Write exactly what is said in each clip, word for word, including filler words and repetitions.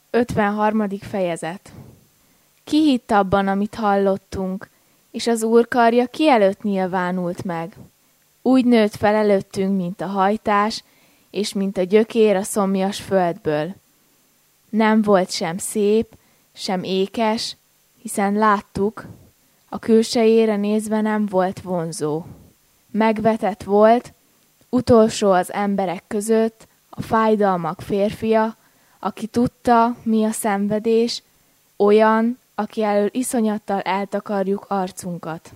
ötvenharmadik fejezet. Ki hitt abban, amit hallottunk, és az Úr karja ki előtt nyilvánult meg. Úgy nőtt fel előttünk, mint a hajtás, és mint a gyökér a szomjas földből. Nem volt sem szép, sem ékes, hiszen láttuk, a külsejére nézve nem volt vonzó. Megvetett volt, utolsó az emberek között, a fájdalmak férfia, aki tudta, mi a szenvedés, olyan, aki elől iszonyattal eltakarjuk arcunkat.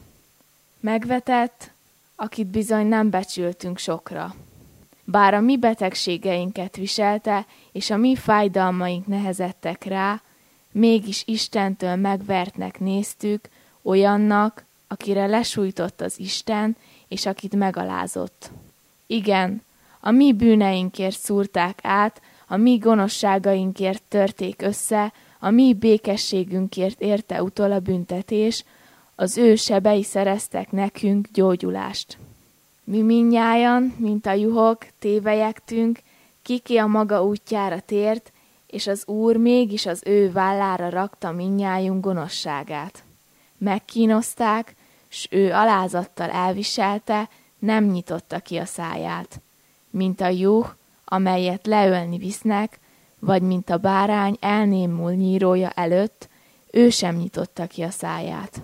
Megvetett, akit bizony nem becsültünk sokra. Bár a mi betegségeinket viselte, és a mi fájdalmaink nehezettek rá, mégis Istentől megvertnek néztük, olyannak, akire lesújtott az Isten, és akit megalázott. Igen, a mi bűneinkért szúrták át, a mi gonoszságainkért törték össze, a mi békességünkért érte utol a büntetés, az ő sebei szereztek nekünk gyógyulást. Mi mindnyájan, mint a juhok, tévelyegtünk, kiki a maga útjára tért, és az Úr mégis az ő vállára rakta mindnyájunk gonoszságát. Megkínozták, s ő alázattal elviselte, nem nyitotta ki a száját. Mint a juh, amelyet leölni visznek, vagy mint a bárány elnémul nyírója előtt, ő sem nyitotta ki a száját.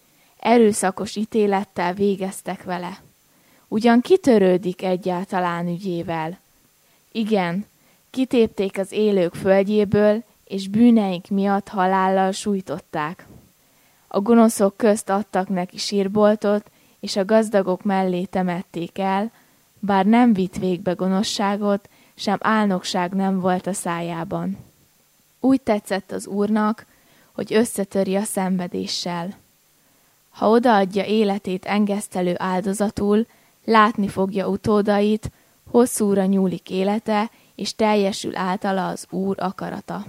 Erőszakos ítélettel végeztek vele. Ugyan kitörődik egyáltalán ügyével? Igen, kitépték az élők földjéből, és bűneik miatt halállal sújtották. A gonoszok közt adtak neki sírboltot, és a gazdagok mellé temették el, bár nem vitt végbe gonoszságot, sem álnokság nem volt a szájában. Úgy tetszett az Úrnak, hogy összetöri a szenvedéssel. Ha odaadja életét engesztelő áldozatul, látni fogja utódait, hosszúra nyúlik élete, és teljesül általa az Úr akarata.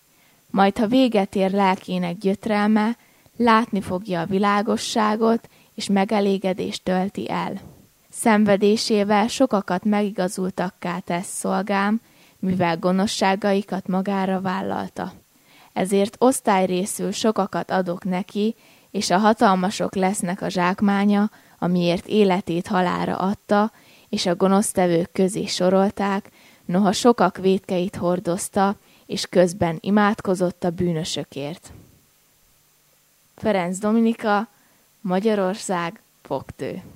Majd, ha véget ér lelkének gyötrelme, látni fogja a világosságot, és megelégedést tölti el. Szenvedésével sokakat megigazultakká tesz szolgám, mivel gonoszságaikat magára vállalta. Ezért osztályrészül sokakat adok neki, és a hatalmasok lesznek a zsákmánya, amiért életét halálra adta, és a gonosztevők közé sorolták, noha sokak vétkeit hordozta, és közben imádkozott a bűnösökért. Ferenc Dominika, Magyarország, Fogtő.